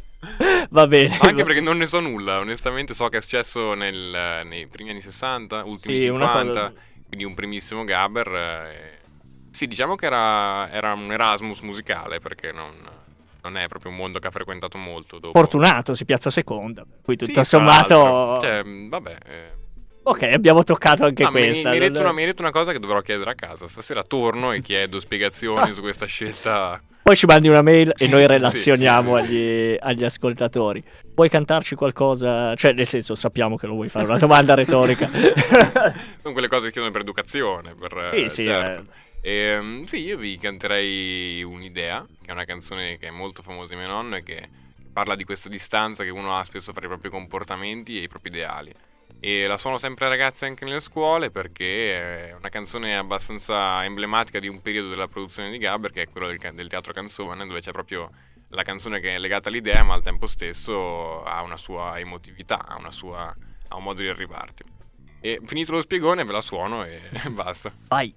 Speaker 1: Va bene.
Speaker 5: Anche perché non ne so nulla, onestamente so che è successo nei primi anni 60, ultimi
Speaker 1: Sì, una
Speaker 5: 50,
Speaker 1: cosa-
Speaker 5: quindi un primissimo Gabber. Sì, diciamo che era un Erasmus musicale, perché non è proprio un mondo che ha frequentato molto dopo.
Speaker 1: Fortunato, si piazza seconda. Qui
Speaker 5: Sì,
Speaker 1: tutto
Speaker 5: tra
Speaker 1: sommato...
Speaker 5: l'altro. Cioè, vabbè.
Speaker 1: Ok, abbiamo toccato anche
Speaker 5: No,
Speaker 1: questa.
Speaker 5: mi hai detto una cosa che dovrò chiedere a casa. Stasera torno e chiedo spiegazioni su questa scelta.
Speaker 1: Poi ci mandi una mail e
Speaker 5: Sì,
Speaker 1: noi
Speaker 5: sì,
Speaker 1: relazioniamo
Speaker 5: sì.
Speaker 1: agli ascoltatori. Vuoi cantarci qualcosa? Cioè, nel senso, sappiamo che non vuoi fare una domanda retorica.
Speaker 5: Sono quelle cose che chiedono per educazione.
Speaker 1: Sì,
Speaker 5: certo. Sì, io vi canterei Un'idea, che è una canzone che è molto famosa di mio nonno e che parla di questa distanza che uno ha spesso fra i propri comportamenti e i propri ideali. E la suono sempre ai ragazzi anche nelle scuole perché è una canzone abbastanza emblematica di un periodo della produzione di Gabber, che è quello del teatro canzone, dove c'è proprio la canzone che è legata all'idea ma al tempo stesso ha una sua emotività, ha un modo di arrivarti. E finito lo spiegone ve la suono e basta.
Speaker 1: Vai.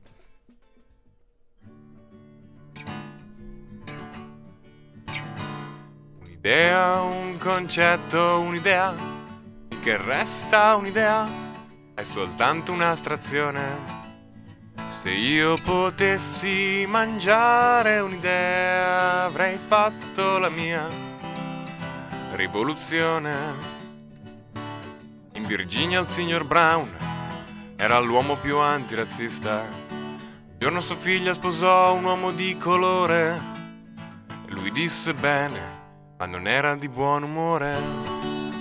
Speaker 5: Un'idea, un concetto, un'idea, che resta un'idea, è soltanto un'astrazione. Se io potessi mangiare un'idea, avrei fatto la mia rivoluzione. In Virginia il signor Brown era l'uomo più antirazzista. Un giorno sua figlia sposò un uomo di colore e lui disse bene, ma non era di buon umore.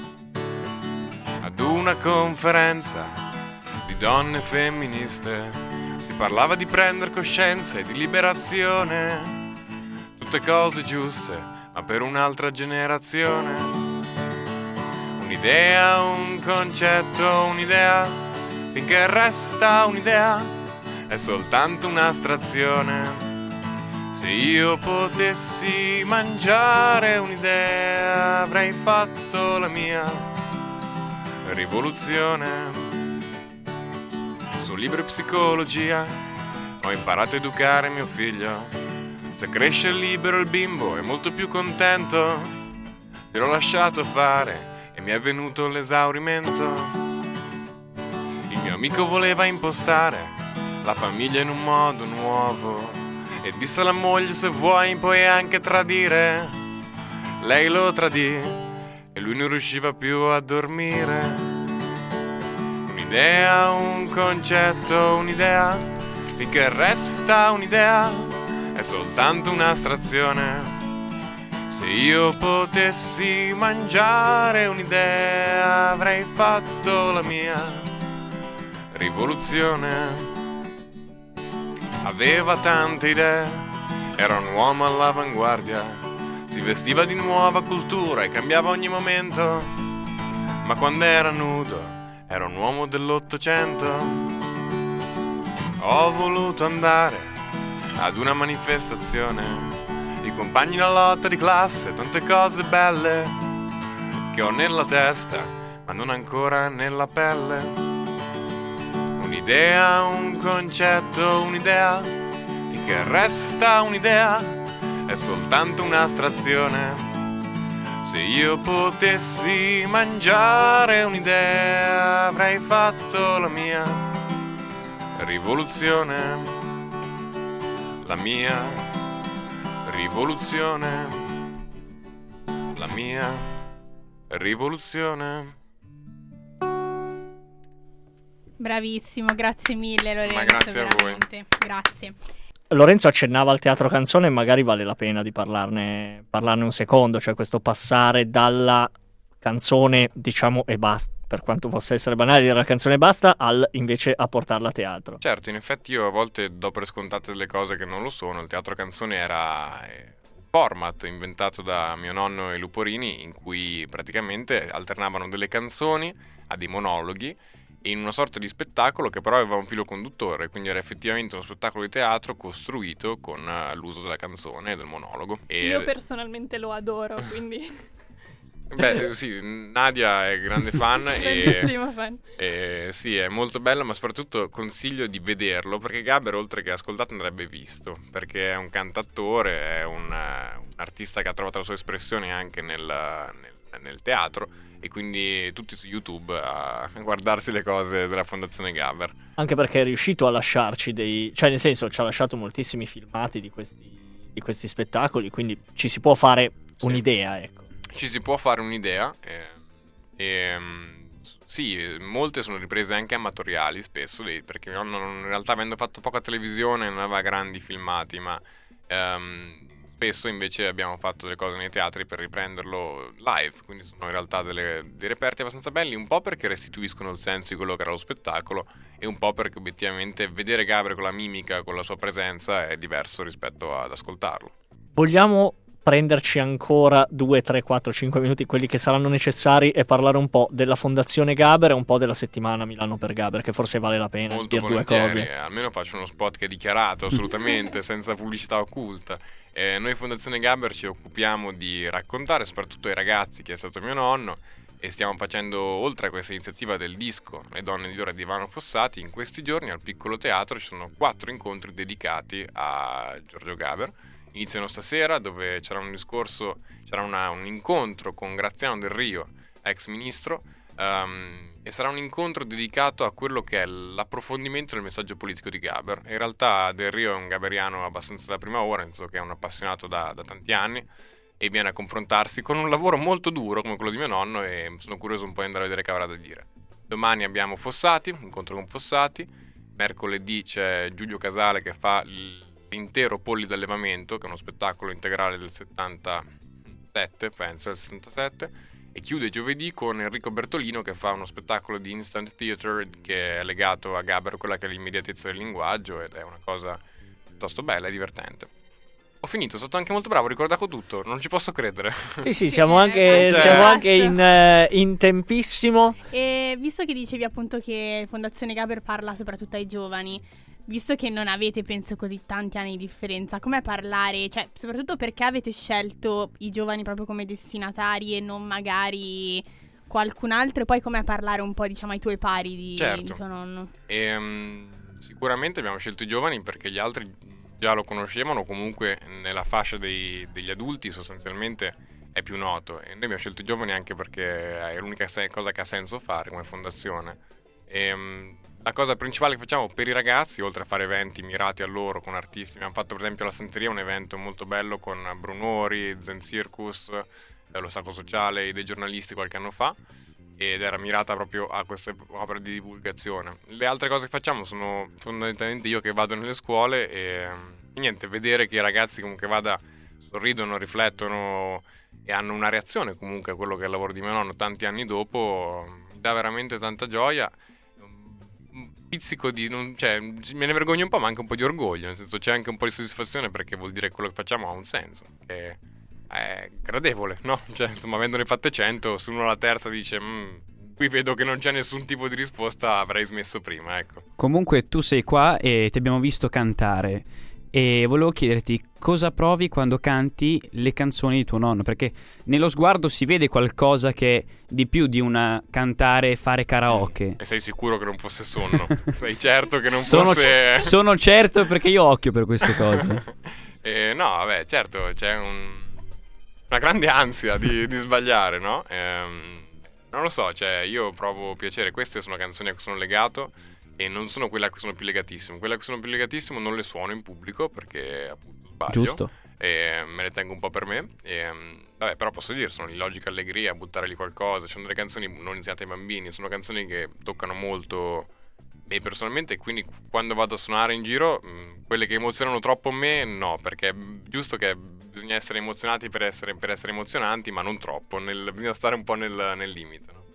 Speaker 5: Ad una conferenza di donne femministe si parlava di prendere coscienza e di liberazione, tutte cose giuste, ma per un'altra generazione. Un'idea, un concetto, un'idea, finché resta un'idea, è soltanto un'astrazione. Se io potessi mangiare un'idea, avrei fatto la mia rivoluzione. Sul libro psicologia ho imparato a educare mio figlio. Se cresce libero il bimbo è molto più contento. Gliel'ho lasciato fare e mi è venuto l'esaurimento. Il mio amico voleva impostare la famiglia in un modo nuovo e disse alla moglie: se vuoi puoi anche tradire. Lei lo tradì e lui non riusciva più a dormire. Un'idea, un concetto, un'idea, finché resta un'idea, è soltanto un'astrazione. Se io potessi mangiare un'idea, avrei fatto la mia rivoluzione. Aveva tante idee, era un uomo all'avanguardia. Si vestiva di nuova cultura e cambiava ogni momento, ma quando era nudo era un uomo dell'800. Ho voluto andare ad una manifestazione, i compagni in lotta di classe, tante cose belle che ho nella testa, ma non ancora nella pelle. Un'idea, un concetto, un'idea, finché resta un'idea, è soltanto un'astrazione. Se io potessi mangiare un'idea, avrei fatto la mia rivoluzione, la mia rivoluzione, la mia rivoluzione.
Speaker 4: Bravissimo, grazie mille Lorenzo.
Speaker 5: Ma grazie a voi.
Speaker 4: veramente. Grazie.
Speaker 1: Lorenzo accennava al teatro canzone e magari vale la pena di parlarne un secondo, cioè questo passare dalla canzone, diciamo, e basta, per quanto possa essere banale dire la canzone e basta, invece a portarla a teatro.
Speaker 5: Certo, in effetti io a volte do per scontate delle cose che non lo sono. Il teatro canzone era un format inventato da mio nonno e Luporini, in cui praticamente alternavano delle canzoni a dei monologhi in una sorta di spettacolo che però aveva un filo conduttore, quindi era effettivamente uno spettacolo di teatro costruito con l'uso della canzone e del monologo.
Speaker 7: Io personalmente lo adoro, quindi...
Speaker 5: Beh, sì, Nadia è grande fan
Speaker 7: Grandissima fan.
Speaker 5: sì, è molto bello, ma soprattutto consiglio di vederlo, perché Gaber, oltre che ascoltato, andrebbe visto, perché è un cantautore, è un artista che ha trovato la sua espressione anche nel teatro, e quindi tutti su YouTube a guardarsi le cose della Fondazione Gaber.
Speaker 1: Anche perché è riuscito a lasciarci cioè nel senso ci ha lasciato moltissimi filmati di questi spettacoli, quindi ci si può fare un'idea, ecco.
Speaker 5: Ci si può fare un'idea, sì, molte sono riprese anche amatoriali spesso, perché in realtà, avendo fatto poca televisione, non aveva grandi filmati, ma spesso invece abbiamo fatto delle cose nei teatri per riprenderlo live, quindi sono in realtà dei reperti abbastanza belli, un po' perché restituiscono il senso di quello che era lo spettacolo, e un po' perché obiettivamente vedere Gaber con la mimica, con la sua presenza, è diverso rispetto ad ascoltarlo.
Speaker 1: Vogliamo prenderci ancora 2, 3, 4, 5 minuti, quelli che saranno necessari, e parlare un po' della Fondazione Gaber e un po' della settimana Milano per Gaber, che forse vale la pena
Speaker 5: Molto
Speaker 1: dire due cose.
Speaker 5: Almeno faccio uno spot che è dichiarato assolutamente, senza pubblicità occulta. Noi Fondazione Gaber ci occupiamo di raccontare soprattutto ai ragazzi chi è stato mio nonno, e stiamo facendo, oltre a questa iniziativa del disco Le donne di ora di Ivano Fossati, in questi giorni al Piccolo Teatro ci sono 4 incontri dedicati a Giorgio Gaber. Iniziano stasera, dove c'era un incontro con Graziano Del Rio, ex ministro, e sarà un incontro dedicato a quello che è l'approfondimento del messaggio politico di Gaber. In realtà Del Rio è un gaberiano abbastanza da prima ora, nel senso che è un appassionato da tanti anni, e viene a confrontarsi con un lavoro molto duro come quello di mio nonno, e sono curioso un po' di andare a vedere che avrà da dire. Domani abbiamo Fossati, incontro con Fossati. Mercoledì c'è Giulio Casale che fa l'intero Polli d'allevamento, che è uno spettacolo integrale del 77, penso, del 77, e chiude giovedì con Enrico Bertolino che fa uno spettacolo di instant theater che è legato a Gaber, quella che è l'immediatezza del linguaggio, ed è una cosa piuttosto bella e divertente. Ho finito, sono stato anche molto bravo, ho ricordato tutto, non ci posso credere.
Speaker 1: Sì, siamo anche in tempissimo.
Speaker 4: E visto che dicevi appunto che Fondazione Gaber parla soprattutto ai giovani, visto che non avete, penso, così tanti anni di differenza, com'è parlare, cioè, soprattutto perché avete scelto i giovani proprio come destinatari e non magari qualcun altro, e poi com'è parlare un po', diciamo, ai tuoi pari di tuo nonno?
Speaker 5: Sicuramente abbiamo scelto i giovani perché gli altri già lo conoscevano, comunque nella fascia degli adulti sostanzialmente è più noto, e noi abbiamo scelto i giovani anche perché è l'unica cosa che ha senso fare come fondazione. La cosa principale che facciamo per i ragazzi, oltre a fare eventi mirati a loro con artisti, abbiamo fatto per esempio alla Santeria un evento molto bello con Brunori, Zen Circus, lo Sacco Sociale, dei giornalisti qualche anno fa, ed era mirata proprio a queste opere di divulgazione. Le altre cose che facciamo sono fondamentalmente io che vado nelle scuole e niente, vedere che i ragazzi comunque sorridono, riflettono e hanno una reazione comunque a quello che è il lavoro di mio nonno tanti anni dopo, mi dà veramente tanta gioia. Un pizzico me ne vergogno un po', ma anche un po' di orgoglio, nel senso c'è anche un po' di soddisfazione, perché vuol dire che quello che facciamo ha un senso, che è gradevole, no? Cioè, insomma, avendone fatte 100, se uno alla terza dice qui vedo che non c'è nessun tipo di risposta, avrei smesso prima, ecco.
Speaker 6: Comunque tu sei qua e ti abbiamo visto cantare. E volevo chiederti cosa provi quando canti le canzoni di tuo nonno, perché nello sguardo si vede qualcosa che è di più di una cantare e fare karaoke.
Speaker 5: E sei sicuro che non fosse sonno? Sei certo che non
Speaker 6: Sono
Speaker 5: fosse...
Speaker 6: sono certo, perché io ho occhio per queste cose.
Speaker 5: No, vabbè, certo, c'è una grande ansia di sbagliare, no? Non lo so, cioè io provo piacere. Queste sono canzoni a cui sono legato e non sono quelle a cui sono più legatissimo. Quelle a cui sono più legatissimo non le suono in pubblico perché appunto sbaglio.
Speaker 6: Giusto.
Speaker 5: E me le tengo un po' per me. Vabbè, però posso dire, sono Illogica Allegria, buttare lì qualcosa. Ci sono delle canzoni non iniziate ai bambini, sono canzoni che toccano molto me personalmente, quindi quando vado a suonare in giro, quelle che emozionano troppo me, no, perché è giusto che bisogna essere emozionati per essere emozionanti, ma non troppo, bisogna stare un po' nel limite, no?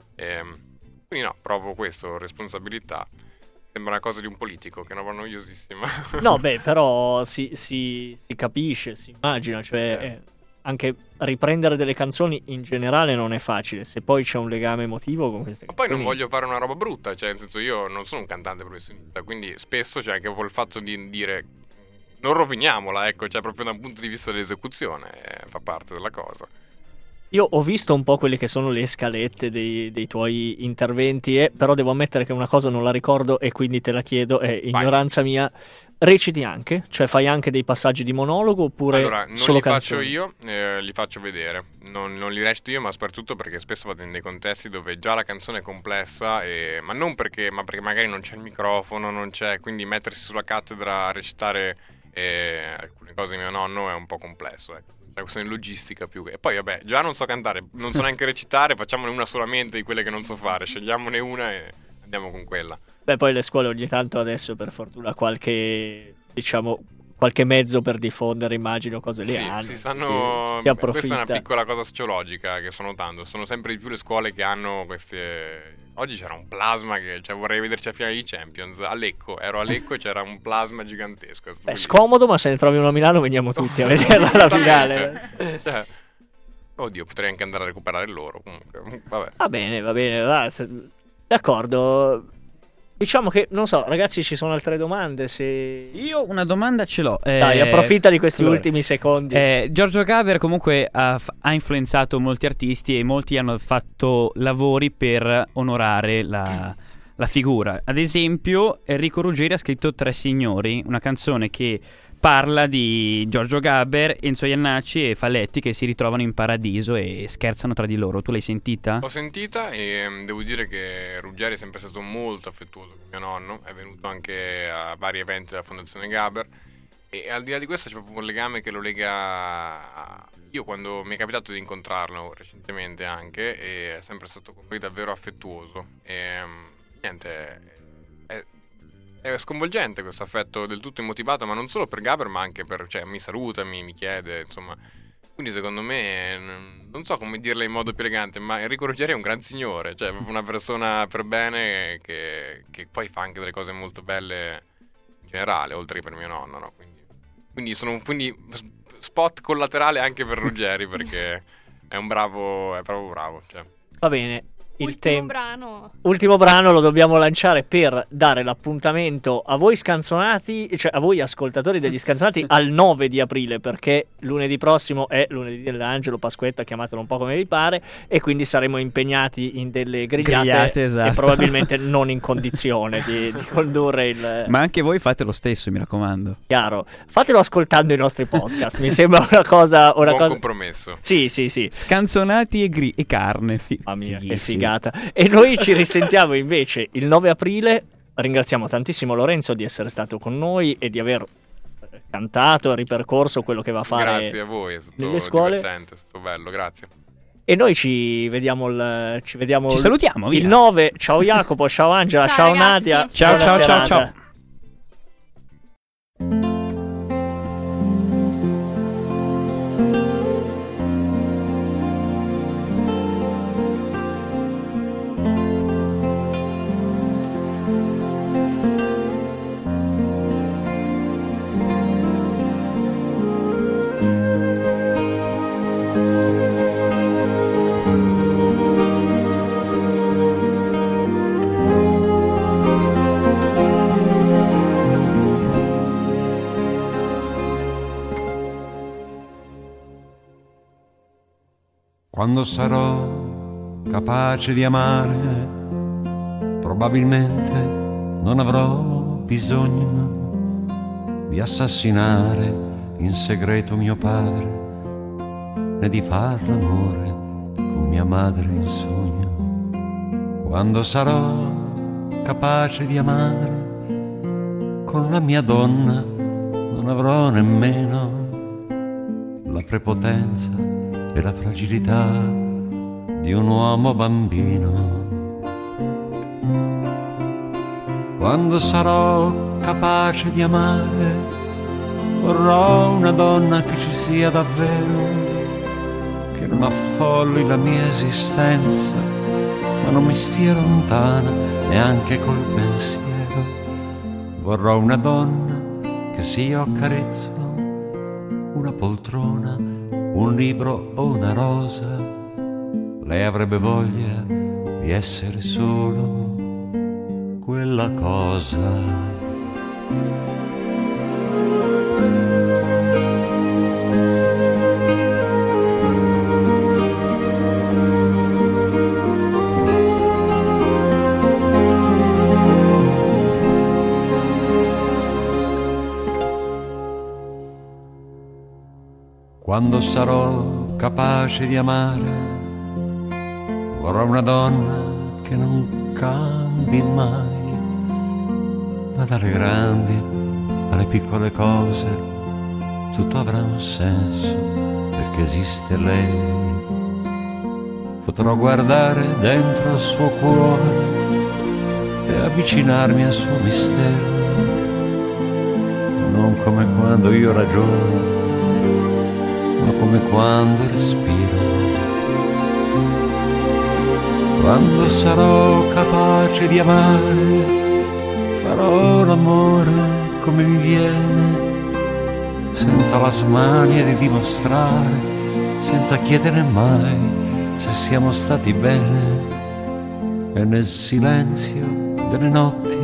Speaker 5: Quindi no, provo questo, responsabilità. Sembra una cosa di un politico, che è una roba noiosissima.
Speaker 1: No, beh, però si capisce, si immagina, cioè anche riprendere delle canzoni in generale non è facile, se poi c'è un legame emotivo con queste
Speaker 5: Ma poi
Speaker 1: canzoni.
Speaker 5: non voglio fare una roba brutta, cioè nel senso io non sono un cantante professionista, quindi spesso c'è anche il fatto di dire non roviniamola, ecco, cioè proprio da un punto di vista dell'esecuzione, fa parte della cosa.
Speaker 1: Io ho visto un po' quelle che sono le scalette dei tuoi interventi, però devo ammettere che una cosa non la ricordo e quindi te la chiedo, è ignoranza mia. Reciti anche? Cioè fai anche dei passaggi di monologo oppure
Speaker 5: Allora, non
Speaker 1: solo
Speaker 5: li
Speaker 1: canzoni?
Speaker 5: faccio io, li faccio vedere. Non li recito io, ma soprattutto perché spesso vado in dei contesti dove già la canzone è complessa, ma non perché, ma perché magari non c'è il microfono, non c'è, quindi mettersi sulla cattedra a recitare alcune cose di mio nonno è un po' complesso, ecco. È una questione logistica più. E poi vabbè, già non so cantare, non so neanche recitare, facciamone una solamente di quelle che non so fare, scegliamone una e andiamo con quella.
Speaker 1: Beh, poi le scuole ogni tanto adesso per fortuna qualche mezzo per diffondere, immagino, cose le hanno.
Speaker 5: Si stanno...
Speaker 1: Si approfitta.
Speaker 5: Questa è una piccola cosa sociologica che sto notando. Sono sempre di più le scuole che hanno queste... Oggi c'era un plasma che... Cioè vorrei vederci a finale di Champions. A Lecco, ero a Lecco e c'era un plasma gigantesco.
Speaker 1: È scomodo, ma se ne trovi uno a Milano veniamo tutti a vederla alla finale.
Speaker 5: Cioè... Oddio, potrei anche andare a recuperare loro. Comunque, vabbè.
Speaker 1: Va bene, d'accordo. Diciamo che, non so, ragazzi, ci sono altre domande? Se...
Speaker 6: Io una domanda ce l'ho.
Speaker 1: Dai, approfitta di questi ultimi secondi.
Speaker 6: Giorgio Gaber comunque ha influenzato molti artisti e molti hanno fatto lavori per onorare la figura. Ad esempio, Enrico Ruggeri ha scritto Tre Signori, una canzone che parla di Giorgio Gaber, Enzo Jannacci e Faletti che si ritrovano in paradiso e scherzano tra di loro. Tu l'hai sentita?
Speaker 5: L'ho sentita e devo dire che Ruggeri è sempre stato molto affettuoso con mio nonno, è venuto anche a vari eventi della Fondazione Gaber e al di là di questo c'è proprio un legame che lo lega io quando mi è capitato di incontrarlo recentemente anche, e è sempre stato con lui davvero affettuoso e niente, è sconvolgente questo affetto del tutto immotivato, ma non solo per Gaber ma anche per, cioè mi saluta, mi chiede, insomma. Quindi secondo me, non so come dirla in modo più elegante, ma Enrico Ruggeri è un gran signore, cioè proprio una persona per bene che poi fa anche delle cose molto belle in generale, oltre che per mio nonno, no? Quindi sono spot collaterale anche per Ruggeri perché è proprio bravo. Cioè.
Speaker 1: Va bene.
Speaker 7: Ultimo
Speaker 1: brano lo dobbiamo lanciare per dare l'appuntamento a voi scanzonati, cioè a voi ascoltatori degli scanzonati al 9 di aprile, perché lunedì prossimo è lunedì dell'Angelo, Pasquetta, chiamatelo un po' come vi pare, e quindi saremo impegnati in delle grigliate
Speaker 6: esatto.
Speaker 1: E probabilmente non in condizione di condurre il...
Speaker 6: Ma anche voi fate lo stesso, mi raccomando.
Speaker 1: Chiaro, fatelo ascoltando i nostri podcast, mi sembra una cosa...
Speaker 5: Buon compromesso.
Speaker 1: Sì.
Speaker 6: Scanzonati e carne.
Speaker 1: Mamma mia, che figata. E noi ci risentiamo invece il 9 aprile. Ringraziamo tantissimo Lorenzo di essere stato con noi e di aver cantato, ripercorso quello che va a fare.
Speaker 5: Grazie a voi, è stato
Speaker 1: nelle scuole.
Speaker 5: Divertente, è stato bello, grazie.
Speaker 1: E noi ci vediamo
Speaker 6: ci salutiamo
Speaker 1: il 9. Ciao Jacopo, ciao Angela, ciao
Speaker 4: ragazzi.
Speaker 1: Nadia.
Speaker 6: Ciao.
Speaker 3: Quando sarò capace di amare, probabilmente non avrò bisogno di assassinare in segreto mio padre, né di far l'amore con mia madre in sogno. Quando sarò capace di amare, con la mia donna non avrò nemmeno la prepotenza e la fragilità di un uomo bambino. Quando sarò capace di amare, vorrò una donna che ci sia davvero, che non affolli la mia esistenza, ma non mi stia lontana neanche col pensiero. Vorrò una donna che se io accarezzo una poltrona, un libro o una rosa, lei avrebbe voglia di essere solo quella cosa. Quando sarò capace di amare, vorrò una donna che non cambi mai, ma dalle grandi alle piccole cose tutto avrà un senso, perché esiste lei. Potrò guardare dentro al suo cuore e avvicinarmi al suo mistero, non come quando io ragiono, ma come quando respiro. Quando sarò capace di amare, farò l'amore come mi viene, senza la smania di dimostrare, senza chiedere mai se siamo stati bene. E nel silenzio delle notti,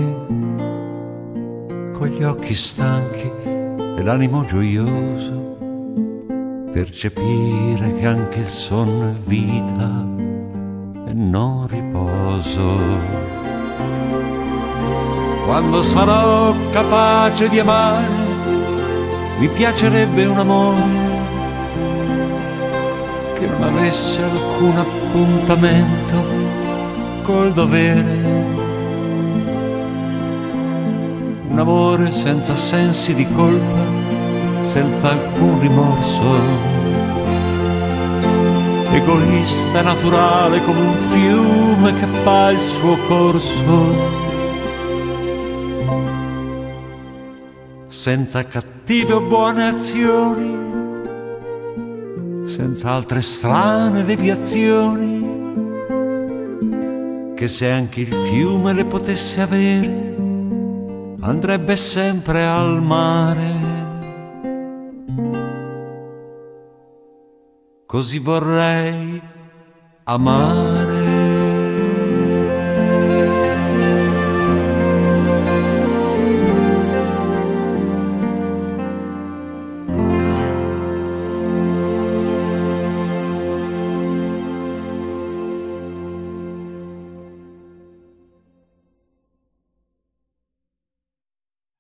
Speaker 3: con gli occhi stanchi e l'animo gioioso, percepire che anche il sonno è vita e non riposo. Quando sarò capace di amare, mi piacerebbe un amore che non avesse alcun appuntamento col dovere, un amore senza sensi di colpa, senza alcun rimorso, egoista e naturale come un fiume che fa il suo corso, senza cattive o buone azioni, senza altre strane deviazioni, che se anche il fiume le potesse avere, andrebbe sempre al mare. Così vorrei amare.